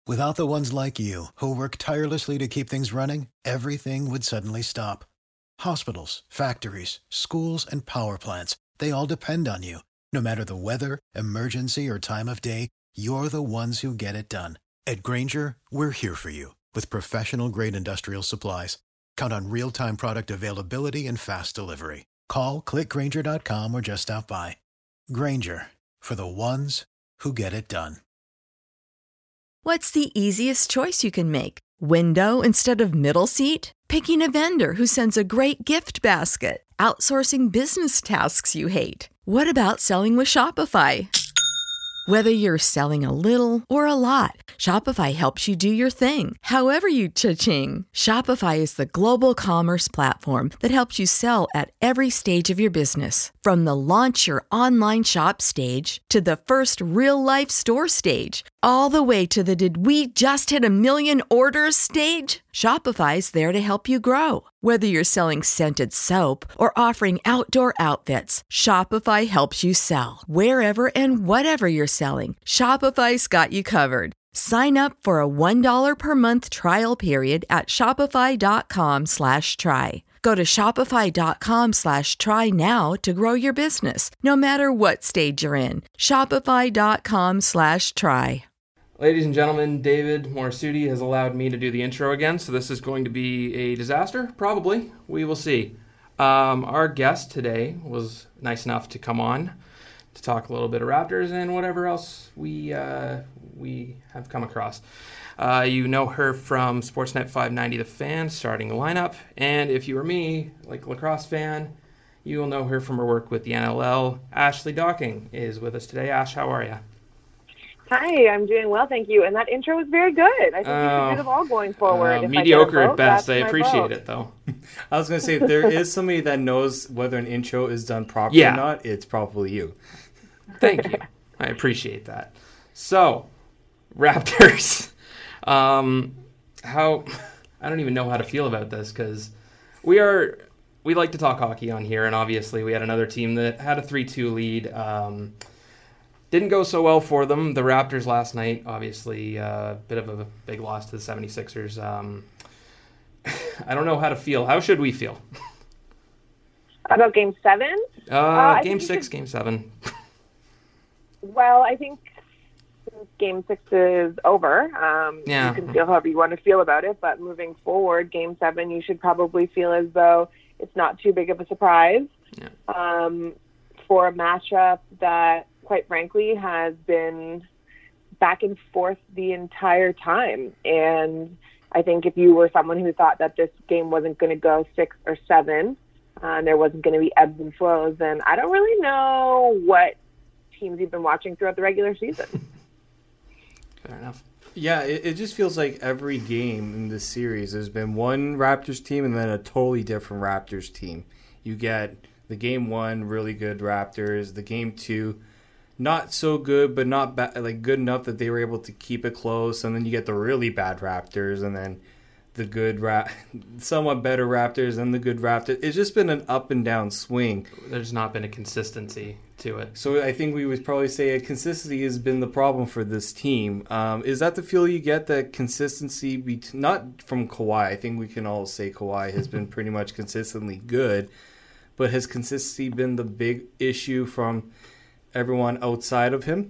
Without the ones like you, who work tirelessly to keep things running, everything would suddenly stop. Hospitals, factories, schools, and power plants, they all depend on you. No matter the weather, emergency, or time of day, you're the ones who get it done. At Grainger, we're here for you with professional-grade industrial supplies. Count on real-time product availability and fast delivery. Call, clickgrainger.com, or just stop by. Grainger, for the ones who get it done. What's the easiest choice you can make? Window instead of middle seat? Picking a vendor who sends a great gift basket? Outsourcing business tasks you hate? What about selling with Shopify? Whether you're selling a little or a lot, Shopify helps you do your thing, however you cha-ching. Shopify is the global commerce platform that helps you sell at every stage of your business. From the launch your online shop stage to the first real-life store stage, all the way to the did we just hit a million orders stage. Shopify's there to help you grow. Whether you're selling scented soap or offering outdoor outfits, Shopify helps you sell. Wherever and whatever you're selling, Shopify's got you covered. Sign up for a $1 per month trial period at shopify.com/try. Go to shopify.com/try now to grow your business, no matter what stage you're in. Shopify.com/try. Ladies and gentlemen, David Morisuti has allowed me to do the intro again, so this is going to be a disaster, probably. We will see. Our guest today was nice enough to come on to talk a little bit of Raptors and whatever else we have come across. You know her from Sportsnet 590 The Fan, starting the lineup, and if you were me, like a lacrosse fan, you will know her from her work with the NLL. Ashley Docking is with us today. Ash, how are you? Hi, I'm doing well, thank you. And that intro was very good. I think we should do them all going forward. Mediocre at best. I appreciate it, though. I was going to say, if there is somebody that knows whether an intro is done properly or not, it's probably you. Thank you. I appreciate that. So, Raptors. I don't even know how to feel about this because we like to talk hockey on here, and obviously we had another team that had a 3-2 lead. Didn't go so well for them. The Raptors last night, obviously, a bit of a big loss to the 76ers. I don't know how to feel. How should we feel? About Game 7? Game 6, Game 7. Well, I think since Game 6 is over, you can feel however you want to feel about it, but moving forward, Game 7, you should probably feel as though it's not too big of a surprise for a matchup that, quite frankly, has been back and forth the entire time. And I think if you were someone who thought that this game wasn't going to go 6 or 7, and there wasn't going to be ebbs and flows, then I don't really know what teams you've been watching throughout the regular season. Fair enough. Yeah, it just feels like every game in this series, there's been one Raptors team and then a totally different Raptors team. You get the Game 1, really good Raptors, the Game 2, not so good, but not like good enough that they were able to keep it close. And then you get the really bad Raptors, and then the good, somewhat better Raptors, and the good Raptors. It's just been an up and down swing. There's not been a consistency to it. So I think we would probably say a consistency has been the problem for this team. Is that the feel you get, that consistency, not from Kawhi? I think we can all say Kawhi has been pretty much consistently good, but has consistency been the big issue from everyone outside of him?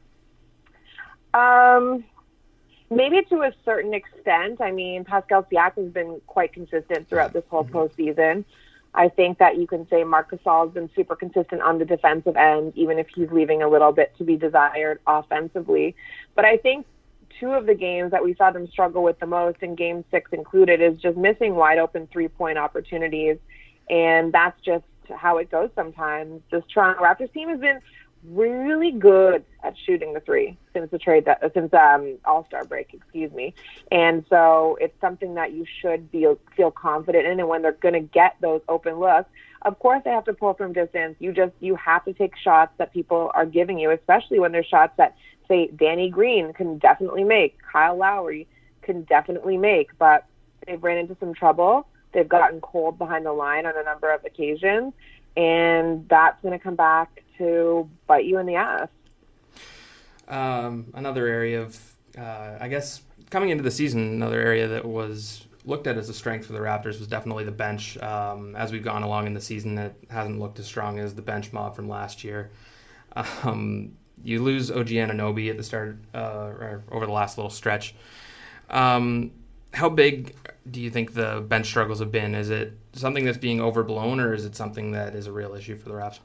Maybe to a certain extent. I mean, Pascal Siakam has been quite consistent throughout this whole postseason. I think that you can say Marc Gasol has been super consistent on the defensive end, even if he's leaving a little bit to be desired offensively. But I think two of the games that we saw them struggle with the most, and Game 6 included, is just missing wide open 3-point opportunities. And that's just how it goes sometimes. This Toronto Raptors team has been really good at shooting the three since All-Star break, and so it's something that you should feel confident in. And when they're going to get those open looks, of course they have to pull from distance. You have to take shots that people are giving you, especially when there's shots that, say, Danny Green can definitely make, Kyle Lowry can definitely make, but they've ran into some trouble. They've gotten cold behind the line on a number of occasions, and that's going to come back to bite you in the ass. Another area of I guess coming into the season, another area that was looked at as a strength for the Raptors was definitely the bench. As we've gone along in the season, it hasn't looked as strong as the bench mob from last year. You lose OG Anunoby at the start, or over the last little stretch. How big do you think the bench struggles have been? Is it something that's being overblown, or is it something that is a real issue for the Raps?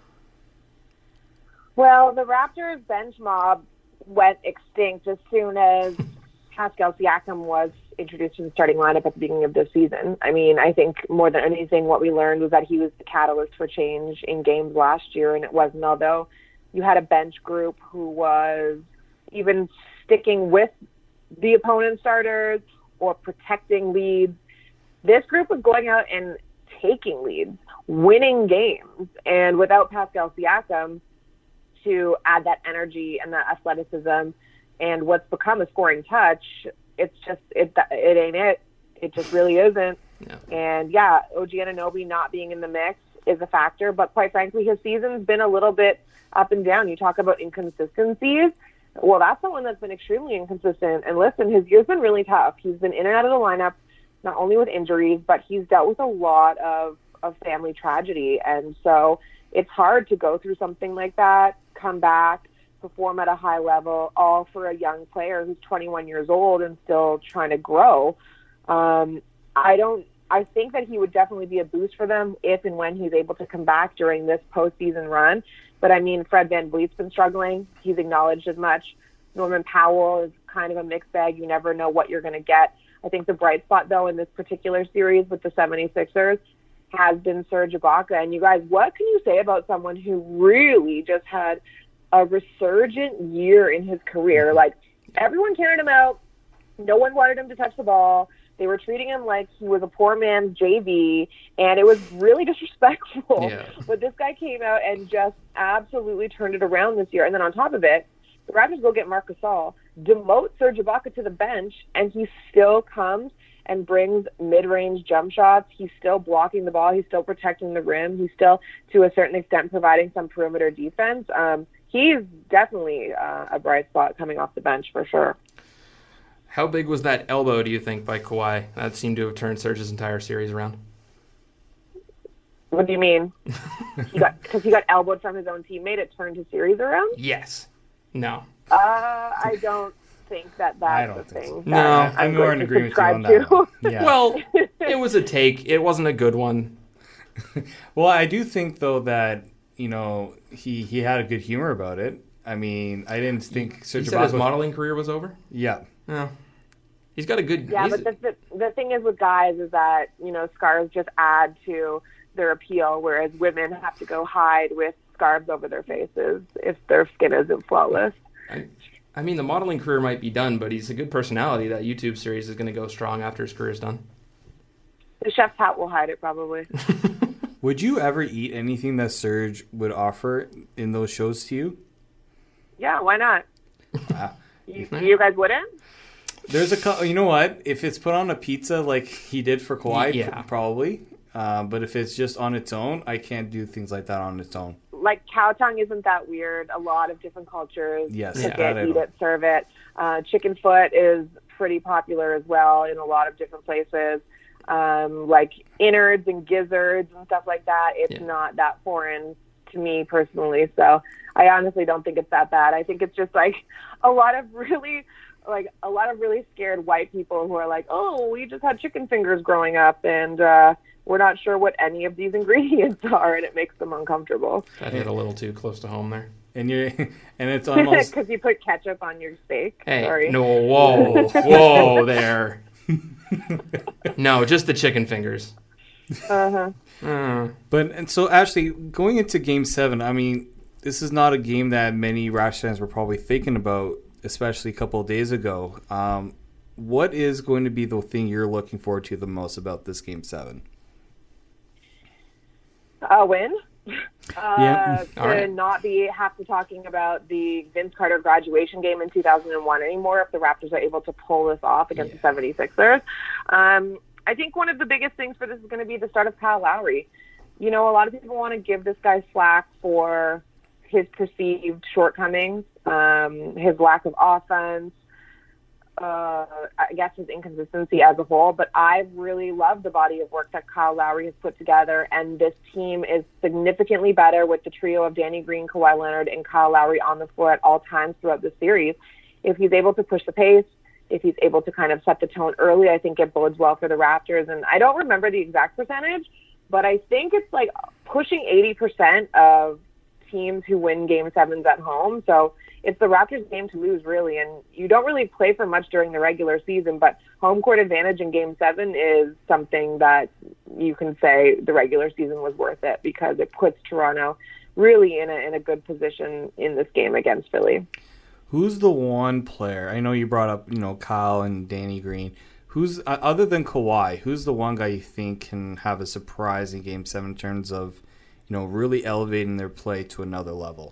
Well, the Raptors bench mob went extinct as soon as Pascal Siakam was introduced to the starting lineup at the beginning of this season. I mean, I think more than anything, what we learned was that he was the catalyst for change in games last year, and it wasn't, although you had a bench group who was even sticking with the opponent's starters or protecting leads. This group was going out and taking leads, winning games, and without Pascal Siakam to add that energy and that athleticism and what's become a scoring touch, it's just, it ain't it. It just really isn't. Yeah. And yeah, OG Anunoby not being in the mix is a factor, but quite frankly, his season's been a little bit up and down. You talk about inconsistencies. Well, that's someone that's been extremely inconsistent. And listen, his year's been really tough. He's been in and out of the lineup, not only with injuries, but he's dealt with a lot of family tragedy. And so it's hard to go through something like that, come back, perform at a high level, all for a young player who's 21 years old and still trying to grow. I think that he would definitely be a boost for them if and when he's able to come back during this postseason run. But I mean, Fred VanVleet's been struggling. He's acknowledged as much. Norman Powell is kind of a mixed bag. You never know what you're going to get. I think the bright spot, though, in this particular series with the 76ers has been Serge Ibaka. And you guys, what can you say about someone who really just had a resurgent year in his career? Like, everyone carried him out. No one wanted him to touch the ball. They were treating him like he was a poor man's JV, and it was really disrespectful. Yeah. But this guy came out and just absolutely turned it around this year. And then on top of it, the Raptors go get Marc Gasol, demote Serge Ibaka to the bench, and he still comes and brings mid-range jump shots. He's still blocking the ball. He's still protecting the rim. He's still, to a certain extent, providing some perimeter defense. He's definitely a bright spot coming off the bench for sure. How big was that elbow, do you think, by Kawhi? That seemed to have turned Serge's entire series around. What do you mean? Because he got elbowed from his own teammate, it turned his series around? Yes. No. I don't think that's the thing. No, I'm more in agreement with you on that one. Yeah. Well, it was a take. It wasn't a good one. Well, I do think, though, that, he had a good humor about it. I mean, I didn't think Serge Ibaka his modeling career was over? Yeah. No. He's got a good... Yeah, but the thing is with guys is that, scarves just add to their appeal, whereas women have to go hide with scarves over their faces if their skin isn't flawless. I mean, the modeling career might be done, but he's a good personality. That YouTube series is going to go strong after his career's done. The chef's hat will hide it, probably. Would you ever eat anything that Serge would offer in those shows to you? Yeah, why not? You guys wouldn't? There's you know what? If it's put on a pizza like he did for Kawhi, yeah. Probably. But if it's just on its own, I can't do things like that on its own. Like cow tongue isn't that weird. A lot of different cultures cook it, eat it, serve it. Chicken foot is pretty popular as well in a lot of different places. Like innards and gizzards and stuff like that. It's not that foreign to me personally. So I honestly don't think it's that bad. I think it's just like a lot of really scared white people who are like, oh, we just had chicken fingers growing up and we're not sure what any of these ingredients are, and it makes them uncomfortable. That hit a little too close to home there. And it's almost because you put ketchup on your steak. Hey, Sorry. no, whoa there. No, just the chicken fingers. But so Ashley, going into Game 7, I mean, this is not a game that many Rash fans were probably thinking about, especially a couple of days ago. What is going to be the thing you're looking forward to the most about this Game 7? A win. Yeah. Not have to talking about the Vince Carter graduation game in 2001 anymore if the Raptors are able to pull this off against the 76ers. I think one of the biggest things for this is going to be the start of Kyle Lowry. A lot of people want to give this guy slack for his perceived shortcomings, his lack of offense, I guess, his inconsistency as a whole, but I really love the body of work that Kyle Lowry has put together, and this team is significantly better with the trio of Danny Green, Kawhi Leonard, and Kyle Lowry on the floor at all times throughout the series. If he's able to push the pace, if he's able to kind of set the tone early, I think it bodes well for the Raptors. And I don't remember the exact percentage, but I think it's like pushing 80% of teams who win Game 7s at home. So it's the Raptors' game to lose, really. And you don't really play for much during the regular season, but home court advantage in Game 7 is something that you can say the regular season was worth it, because it puts Toronto really in a good position in this game against Philly. Who's the one player? I know you brought up, Kyle and Danny Green. Who's other than Kawhi? Who's the one guy you think can have a surprise in Game 7 in terms of, really elevating their play to another level?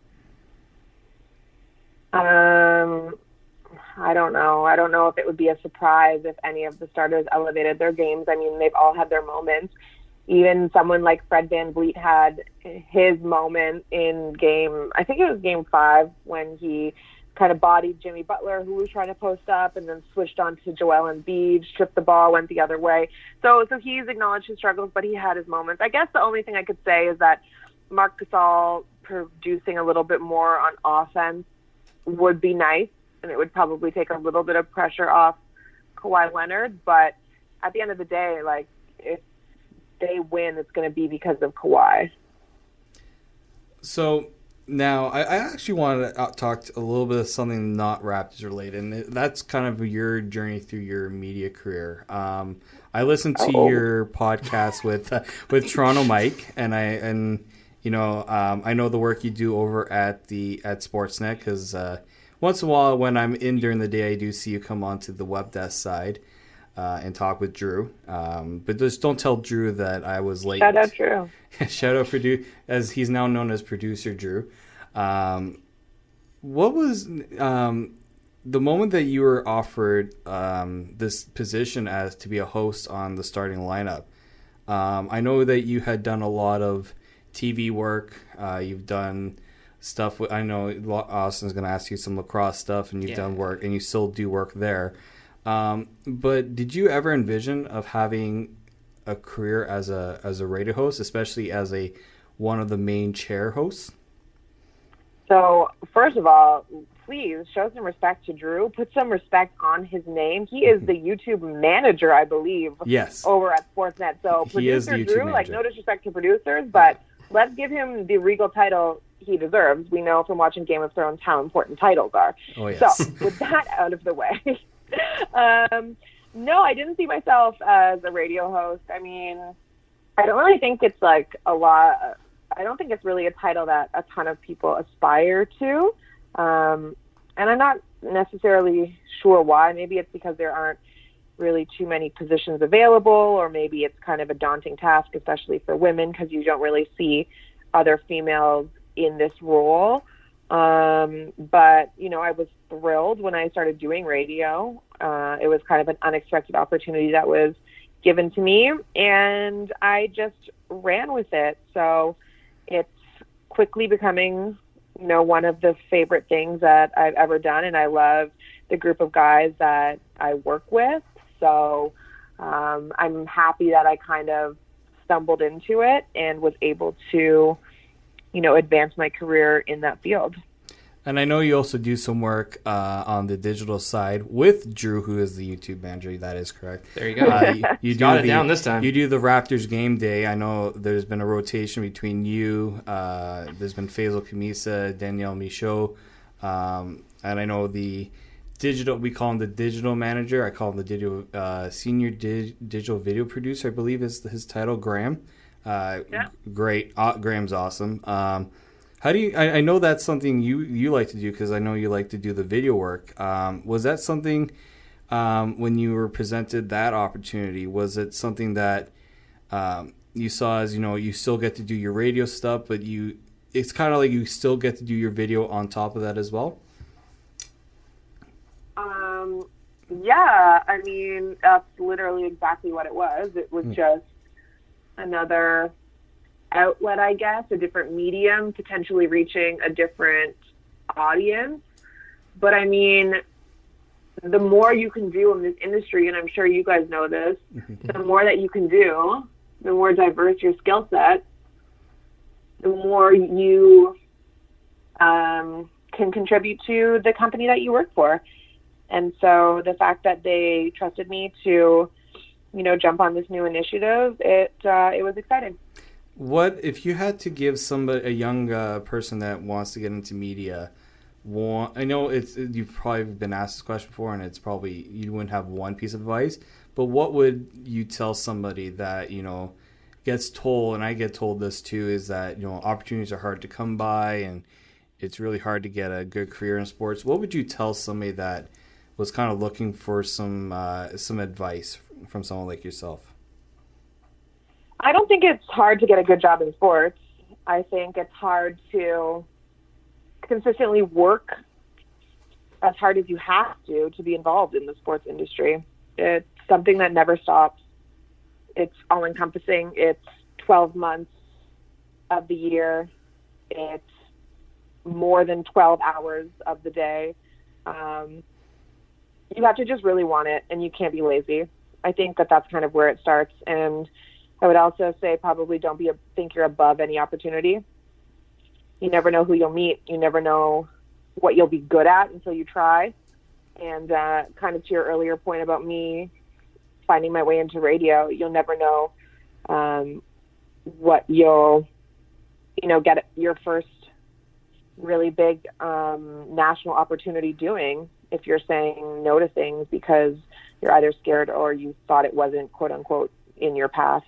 I don't know. I don't know if it would be a surprise if any of the starters elevated their games. I mean, they've all had their moments. Even someone like Fred VanVleet had his moment in I think it was Game 5, when he kind of bodied Jimmy Butler, who was trying to post up, and then switched on to Joel Embiid, stripped the ball, went the other way. So he's acknowledged his struggles, but he had his moments. I guess the only thing I could say is that Marc Gasol producing a little bit more on offense would be nice, and it would probably take a little bit of pressure off Kawhi Leonard. But at the end of the day, if they win, it's going to be because of Kawhi. So now I actually wanted to talk a little bit of something not Raptors related, and that's kind of your journey through your media career. I listened to your podcast with Toronto Mike, and I know the work you do over at Sportsnet, because once in a while when I'm in during the day, I do see you come onto the web desk side and talk with Drew. But just don't tell Drew that I was late. Shout out Drew. Shout out as he's now known as producer Drew. What was the moment that you were offered this position to be a host on the starting lineup? I know that you had done a lot of TV work. You've done stuff I know Austin's going to ask you some lacrosse stuff, and you've done work, and you still do work there. But did you ever envision of having a career as a radio host, especially as one of the main chair hosts? So first of all, please show some respect to Drew. Put some respect on his name. He is the YouTube manager, I believe. Yes. Over at Sportsnet. So producer Drew, manager. No disrespect to producers, but let's give him the regal title he deserves. We know from watching Game of Thrones how important titles are. Oh, yes. So with that out of the way, no, I didn't see myself as a radio host. I mean, I don't really think it's I don't think it's really a title that a ton of people aspire to. And I'm not necessarily sure why. Maybe it's because there aren't really too many positions available, or maybe it's kind of a daunting task, especially for women, because you don't really see other females in this role. But, I was thrilled when I started doing radio. It was kind of an unexpected opportunity that was given to me, and I just ran with it. So it's quickly becoming, one of the favorite things that I've ever done, and I love the group of guys that I work with. So I'm happy that I kind of stumbled into it and was able to, advance my career in that field. And I know you also do some work on the digital side with Drew, who is the YouTube manager. That is correct. There you go. You got it down this time. You do the Raptors game day. I know there's been a rotation between you. There's been Faisal Khamisa, Danielle Michaud. And I know the digital, we call him the digital manager. I call him the digital senior digital video producer, I believe is his title, Graham. Great. Graham's awesome. How do you? I know that's something you like to do, because I know you like to do the video work. Was that something when you were presented that opportunity? Was it something that you saw as you still get to do your radio stuff, but it's kind of like you still get to do your video on top of that as well? Yeah, I mean, that's literally exactly what it was. It was just another outlet, I guess, a different medium, potentially reaching a different audience. But I mean, the more you can do in this industry, and I'm sure you guys know this, the more that you can do, the more diverse your skill set, the more you can contribute to the company that you work for. And so the fact that they trusted me to, jump on this new initiative, it was exciting. What if you had to give somebody, a young person that wants to get into media, I know you've probably been asked this question before, and it's probably you wouldn't have one piece of advice, but what would you tell somebody that gets told, and I get told this too, is that opportunities are hard to come by, and it's really hard to get a good career in sports. What would you tell somebody that was kind of looking for some advice from someone like yourself? I don't think it's hard to get a good job in sports. I think it's hard to consistently work as hard as you have to be involved in the sports industry. It's something that never stops. It's all-encompassing. It's 12 months of the year. It's more than 12 hours of the day. You have to just really want it, and you can't be lazy. I think that that's kind of where it starts. And I would also say probably don't think you're above any opportunity. You never know who you'll meet. You never know what you'll be good at until you try. And kind of to your earlier point about me finding my way into radio, you'll never know what you'll, get your first really big national opportunity doing if you're saying no to things because you're either scared or you thought it wasn't, quote unquote, in your path.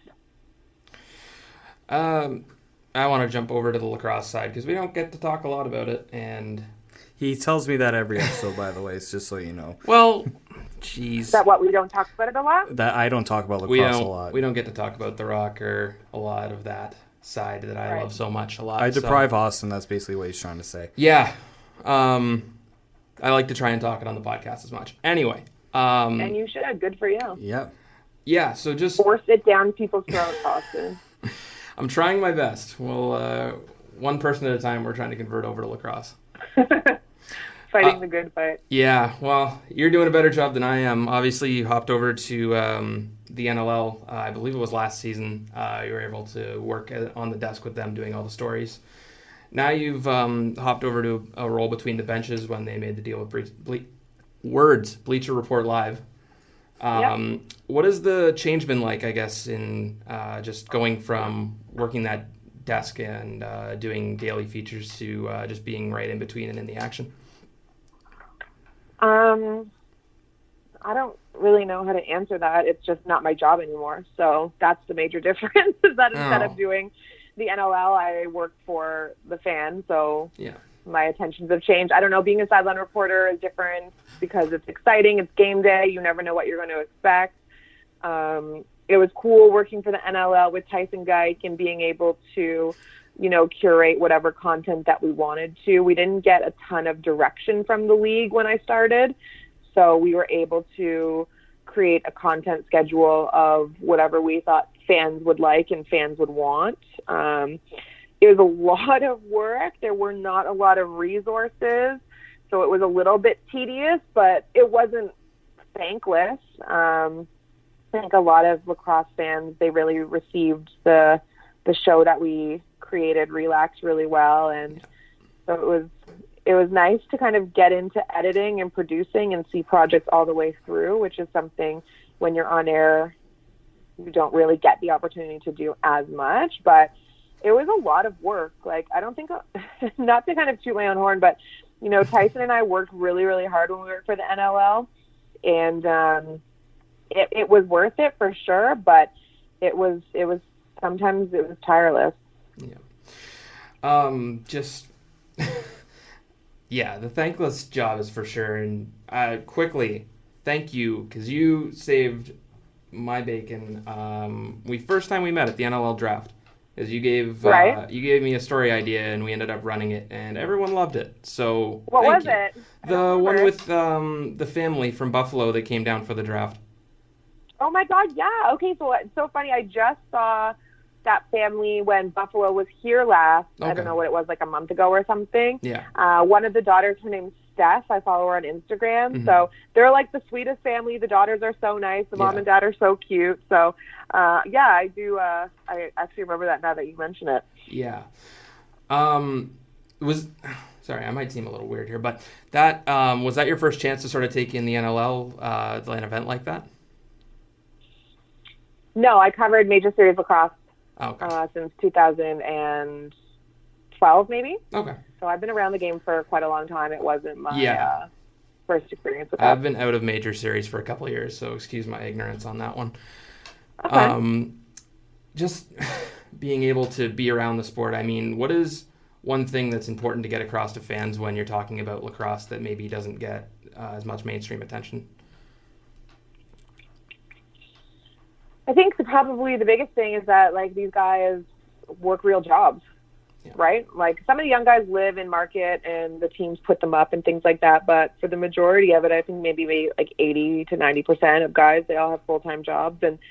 I want to jump over to the lacrosse side because we don't get to talk a lot about it. And he tells me that every episode, by the way. It's just so you know. Well, jeez. Is that what we don't talk about it a lot? That I don't talk about lacrosse a lot. We don't get to talk about the Rock or a lot of that side that I love so much a lot. I deprive Austin. That's basically what he's trying to say. Yeah. I like to try and talk it on the podcast as much. Anyway. And you should. Good for you. Yeah. Yeah, so just... force it down people's throats, Austin. I'm trying my best. Well, one person at a time, we're trying to convert over to lacrosse. Fighting the good fight. Yeah, well, you're doing a better job than I am. Obviously, you hopped over to the NLL. I believe it was last season. You were able to work on the desk with them doing all the stories. Now you've hopped over to a role between the benches when they made the deal with Bleacher Report Live. Yep. What has the change been like, I guess, in just going from working that desk and doing daily features to just being right in between and in the action? I don't really know how to answer that. It's just not my job anymore. So that's the major difference is that instead of doing the NLL, I work for the fans. So yeah. My attentions have changed. I don't know, being a sideline reporter is different because it's exciting. It's game day. You never know what you're going to expect. It was cool working for the NLL with Tyson Geik and being able to, curate whatever content that we wanted to. We didn't get a ton of direction from the league when I started. So we were able to create a content schedule of whatever we thought fans would like and fans would want. It was a lot of work. There were not a lot of resources. So it was a little bit tedious, but it wasn't thankless. I think a lot of lacrosse fans, they really received the show that we created, Relax, really well. And so it was nice to kind of get into editing and producing and see projects all the way through, which is something when you're on air, you don't really get the opportunity to do as much. But it was a lot of work. Like, I don't think, not to kind of toot my own horn, but, Tyson and I worked really, really hard when we worked for the NLL. And it was worth it for sure, but it was sometimes it was tireless. Yeah. Yeah, the thankless job is for sure. And quickly, thank you, because you saved my bacon. First time we met at the NLL draft, is you gave me a story idea and we ended up running it, and everyone loved it. So what was it? The one with the family from Buffalo that came down for the draft. Oh my God, yeah. Okay, so it's so funny. I just saw that family when Buffalo was here last. Okay. I don't know what it was, like a month ago or something. Yeah. One of the daughters, her name's Steph. I follow her on Instagram. Mm-hmm. So they're like the sweetest family. The daughters are so nice. The mom and dad are so cute. So, I do. I actually remember that now that you mention it. Yeah. Sorry, I might seem a little weird here, but that was that your first chance to sort of take in the NLL, an event like that? No, I covered Major Series lacrosse since 2012, maybe. Okay. So I've been around the game for quite a long time. It wasn't my first experience with that. I've been out of Major Series for a couple of years, so excuse my ignorance on that one. Okay. Just being able to be around the sport, I mean, what is one thing that's important to get across to fans when you're talking about lacrosse that maybe doesn't get as much mainstream attention? I think probably the biggest thing is that, like, these guys work real jobs, right? Like, some of the young guys live in market and the teams put them up and things like that. But for the majority of it, I think maybe like 80 to 90% of guys, they all have full-time jobs. And,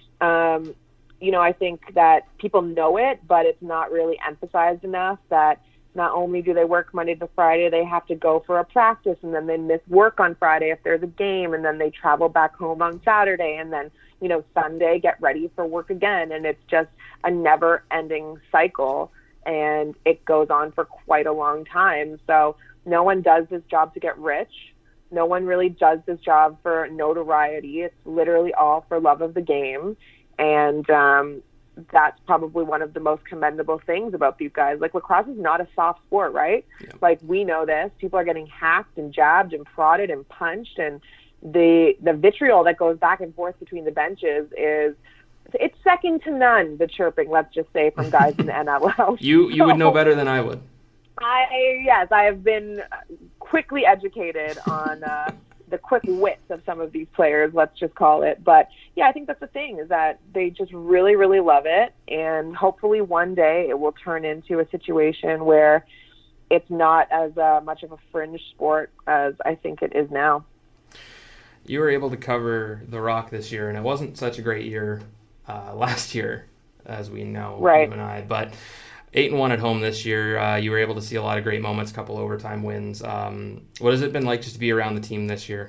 I think that people know it, but it's not really emphasized enough that not only do they work Monday to Friday, they have to go for a practice, and then they miss work on Friday if there's a game, and then they travel back home on Saturday, and then, Sunday get ready for work again. And it's just a never-ending cycle, and it goes on for quite a long time. So no one does this job to get rich. No one really does this job for notoriety. It's literally all for love of the game. And that's probably one of the most commendable things about these guys. Like, lacrosse is not a soft sport, right? Yeah. Like, we know this. People are getting hacked and jabbed and prodded and punched, and the vitriol that goes back and forth between the benches it's second to none, the chirping, let's just say, from guys in the NLL. You would know better than I would. I have been quickly educated on the quick wits of some of these players, let's just call it. But yeah, I think that's the thing, is that they just really, really love it. And hopefully one day it will turn into a situation where it's not as much of a fringe sport as I think it is now. You were able to cover The Rock this year, and it wasn't such a great year last year, as we know, right, you and I. But 8-1 at home this year. You were able to see a lot of great moments, a couple overtime wins. What has it been like just to be around the team this year?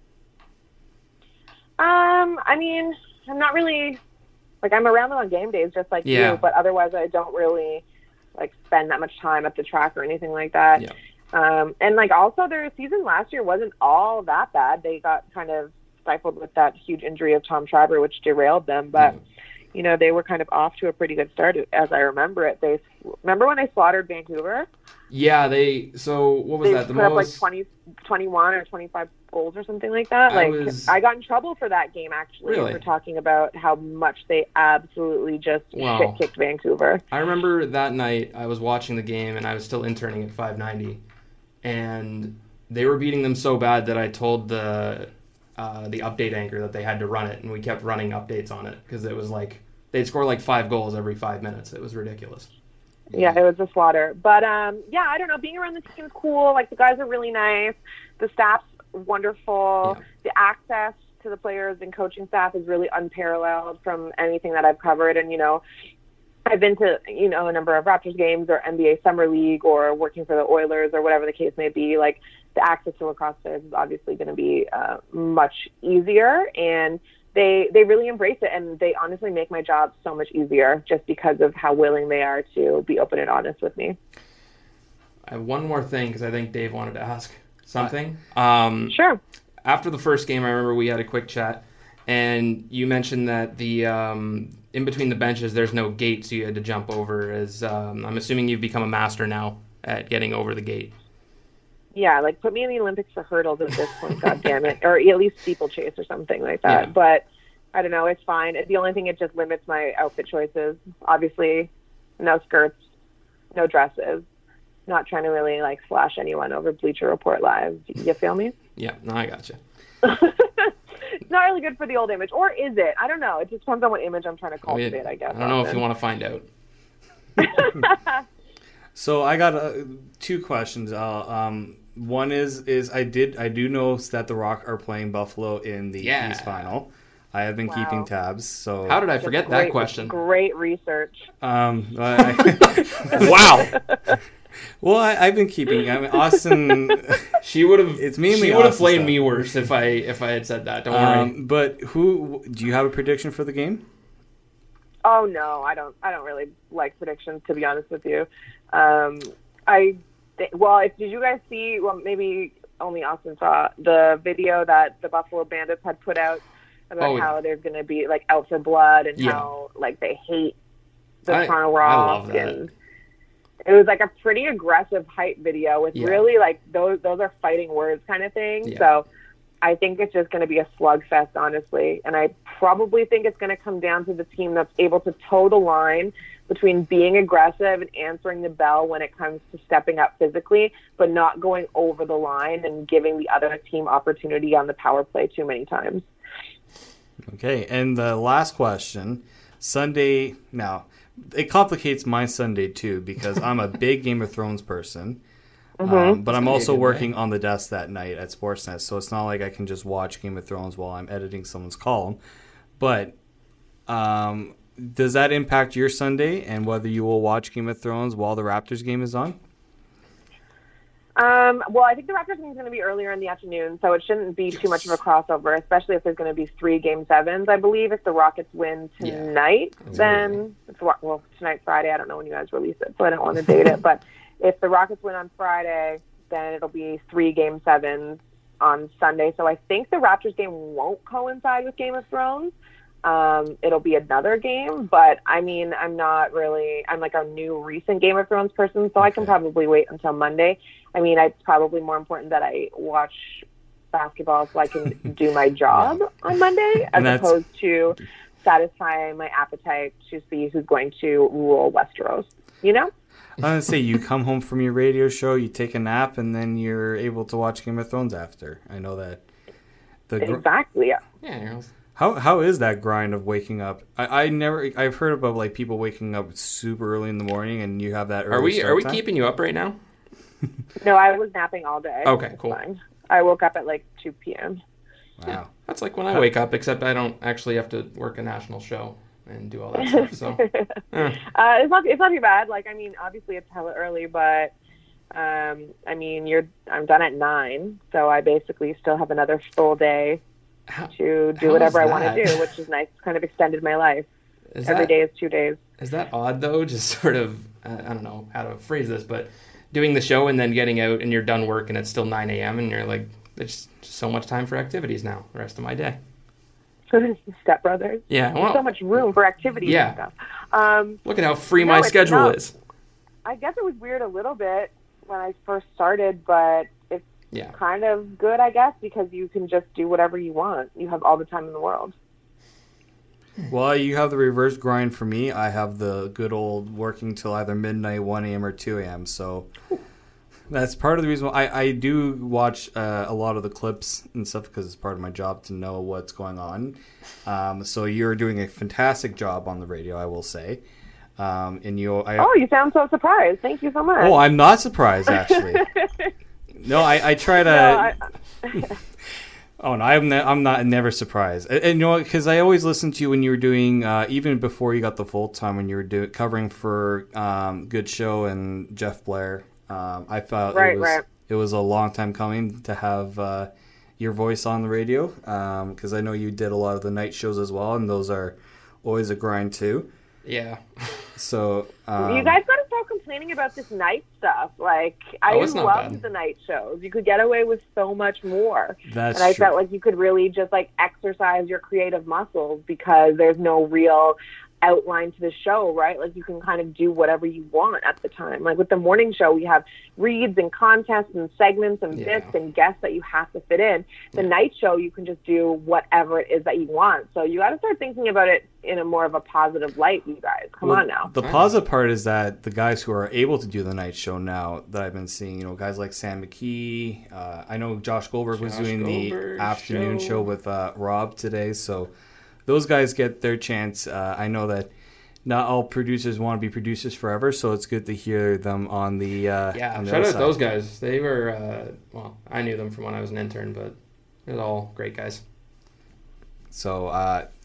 I mean, I'm not really, like, I'm around them on game days just like you, but otherwise I don't really, like, spend that much time at the track or anything like that. Yeah. And, like, also their season last year wasn't all that bad. They got kind of stifled with that huge injury of Tom Schreiber, which derailed them. But, they were kind of off to a pretty good start, as I remember it. Remember when they slaughtered Vancouver? Yeah, what was that? They put up like 21 or 25 goals or something like that. I got in trouble for that game, actually, for talking about how much they absolutely just shit-kicked Vancouver. I remember that night I was watching the game, and I was still interning at 590, and they were beating them so bad that I told the update anchor that they had to run it, and we kept running updates on it because it was like they'd score like 5 goals every 5 minutes. It was ridiculous. Yeah, it was a slaughter. But, I don't know. Being around the team is cool. Like, the guys are really nice. The staff's wonderful. Yeah. The access to the players and coaching staff is really unparalleled from anything that I've covered. And, I've been to, a number of Raptors games or NBA Summer League or working for the Oilers or whatever the case may be. Like, the access to lacrosse players is obviously going to be much easier. And they really embrace it, and they honestly make my job so much easier just because of how willing they are to be open and honest with me. I have one more thing, because I think Dave wanted to ask something. Sure. After the first game, I remember we had a quick chat, and you mentioned that the in between the benches, there's no gate, so you had to jump over. I'm assuming you've become a master now at getting over the gate. Yeah, like, put me in the Olympics for hurdles at this point, God damn it. Or at least steeplechase or something like that. Yeah. But, I don't know, it's fine. The only thing, it just limits my outfit choices. Obviously, no skirts, no dresses. Not trying to really, like, slash anyone over Bleacher Report Live. You feel me? Yeah, no, I gotcha. It's not really good for the old image. Or is it? I don't know. It just depends on what image I'm trying to cultivate, I guess. I don't know if you want to find out. So I got 2 questions. One is I do know that the Rock are playing Buffalo in the East Final. I have been keeping tabs. So how did I forget that question? Great research. Wow. Well, I've been keeping. I mean, Austin. She would have. It's mainly She would have Austin flamed stuff. me worse if I had said that. Don't worry. But who do you have a prediction for the game? Oh no, I don't really like predictions, to be honest with you. Did you guys see? Well, maybe only Austin saw the video that the Buffalo Bandits had put out about how there's going to be like out for blood and how like they hate the Toronto Rock. I love that. And it was like a pretty aggressive hype video with really like those are fighting words kind of thing. Yeah. So I think it's just going to be a slugfest, honestly. And I probably think it's going to come down to the team that's able to toe the line between being aggressive and answering the bell when it comes to stepping up physically, but not going over the line and giving the other team opportunity on the power play too many times. Okay, and the last question, Sunday. Now, it complicates my Sunday too because I'm a big Game of Thrones person. But I'm also working on the desk that night at Sportsnet, so it's not like I can just watch Game of Thrones while I'm editing someone's column. But does that impact your Sunday and whether you will watch Game of Thrones while the Raptors game is on? Well, I think the Raptors game is going to be earlier in the afternoon, so it shouldn't be too much of a crossover, especially if there's going to be 3 Game 7s, I believe. If the Rockets win tonight, then tonight's Friday. I don't know when you guys release it, so I don't want to date it. But if the Rockets win on Friday, then it'll be 3 Game 7s on Sunday. So I think the Raptors game won't coincide with Game of Thrones. It'll be another game, but I mean, I'm like a new recent Game of Thrones person, so I can probably wait until Monday. I mean, it's probably more important that I watch basketball so I can do my job on Monday as opposed to satisfying my appetite to see who's going to rule Westeros, you know? I was going to say, you come home from your radio show, you take a nap, and then you're able to watch Game of Thrones after. I know that. Exactly, yeah. Yeah. How is that grind of waking up? I've heard about like people waking up super early in the morning, and you have that early Are we time? keeping you up right now? No, I was napping all day. Okay, cool. Fine. I woke up at like 2 p.m. Wow. Yeah, that's like when I wake up, except I don't actually have to work a national show and do all that stuff. So it's not too bad. Like, I mean, obviously it's hella early, but I mean, I'm done at 9, so I basically still have another full day to do whatever I want to do, which is nice. It's kind of extended my life. Every day is 2 days. Is that odd though? Just sort of, I don't know how to phrase this, but doing the show and then getting out and you're done work and it's still 9 a.m. and you're like, there's just so much time for activities now, the rest of my day. Step Brothers. Yeah. There's so much room for activities and stuff. Look at how free my schedule is. I guess it was weird a little bit when I first started, but it's kind of good, I guess, because you can just do whatever you want. You have all the time in the world. Well, you have the reverse grind for me. I have the good old working till either midnight, 1 a.m. or 2 a.m. So that's part of the reason why I do watch a lot of the clips and stuff because it's part of my job to know what's going on. So you're doing a fantastic job on the radio, I will say. You sound so surprised. Thank you so much. Oh, I'm not surprised, actually. No, I try to... Oh no, I'm never surprised. And you know, because I always listened to you when you were doing, even before you got the full time, when you were covering for Good Show and Jeff Blair. I felt it was a long time coming to have your voice on the radio, because I know you did a lot of the night shows as well, and those are always a grind too. Yeah. So you guys got to stop complaining about this night stuff. Like, I loved the night shows. You could get away with so much more. That's and I true. felt like you could really just like exercise your creative muscles because there's no real outline to the show, right? Like, you can kind of do whatever you want at the time. Like with the morning show, we have reads and contests and segments and bits and guests that you have to fit in. The night show, you can just do whatever it is that you want. So you got to start thinking about it in a more of a positive light, you guys. Come on now. The positive part is that the guys who are able to do the night show now that I've been seeing, you know, guys like Sam McKee. I know Josh Goldberg was doing the afternoon show with Rob today. So those guys get their chance. I know that not all producers want to be producers forever, so it's good to hear them on the on the shout other out side. those guys. They were I knew them from when I was an intern, but they're all great guys. So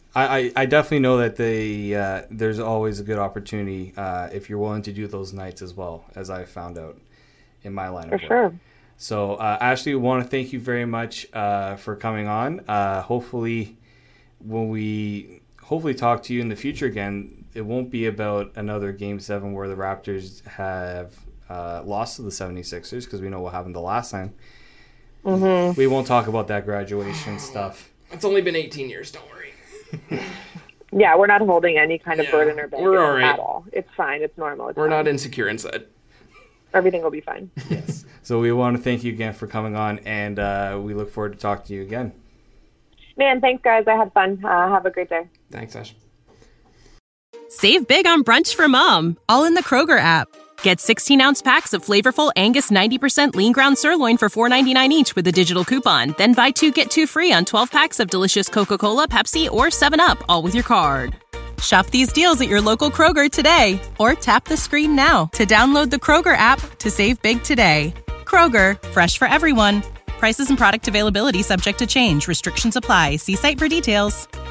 I definitely know that there's always a good opportunity if you're willing to do those nights as well, as I found out in my line of work. For sure. So, Ashley, we want to thank you very much for coming on. Hopefully, when we talk to you in the future again, it won't be about another Game 7 where the Raptors have lost to the 76ers, because we know what happened the last time. Mm-hmm. We won't talk about that graduation stuff. It's only been 18 years, don't worry. Yeah, we're not holding any kind of burden or baggage all right. at all. It's fine. It's normal. We're not insecure inside. Everything will be fine. Yes. So we want to thank you again for coming on, and we look forward to talking to you again. Man, thanks, guys. I had fun. Have a great day. Thanks, Ash. Save big on brunch for mom, all in the Kroger app. Get 16-ounce packs of flavorful Angus 90% lean ground sirloin for $4.99 each with a digital coupon. Then buy 2, get 2 free on 12 packs of delicious Coca-Cola, Pepsi, or 7-Up, all with your card. Shop these deals at your local Kroger today, or tap the screen now to download the Kroger app to save big today. Kroger, fresh for everyone. Prices and product availability subject to change. Restrictions apply. See site for details.